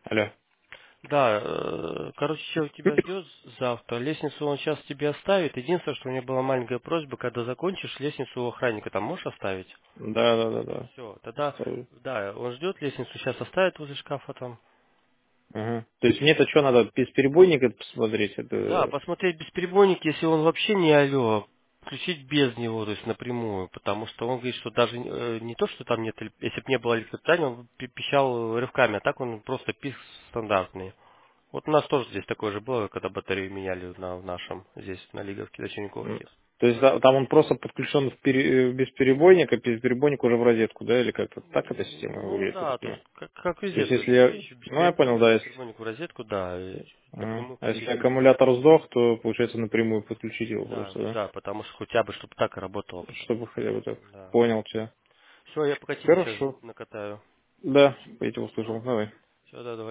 Алло. Да, короче, человек тебя ждет завтра. Лестницу он сейчас тебе оставит. Единственное, что у меня была маленькая просьба, когда закончишь, лестницу у охранника там можешь оставить? Да, да, да, да. Все, тогда, Оставлю. да, он ждет, лестницу сейчас оставит возле шкафа там. Ага. То есть мне-то что надо, бесперебойник это посмотреть? Да, Это... посмотреть бесперебойник, если он вообще не алло, включить без него, то есть напрямую, потому что он говорит, что даже не то, что там нет, если бы не было электропитания, он бы пищал рывками, а так он просто писк стандартный. Вот у нас тоже здесь такое же было, когда батарею меняли в нашем, здесь, на Лиговке, на м. Черниковке. То есть там он просто подключен бесперебойник, а бесперебойник уже в розетку, да? Или как-то так эта система Ну выглядит, я так да, то есть понимаю? как То везде, есть то если есть я... вещи Ну, я понял, да, если... бесперебойник в розетку, да, и Ага. напрямую А если подсоединить. аккумулятор сдох, то получается напрямую подключить его Да, просто, да? да, потому что хотя бы, чтобы так и работало. Чтобы хотя бы так. Да. Понял тебя. Все, я пока тебе сейчас Хорошо. накатаю. Да, я тебя услышал. Давай. Все, да, давай.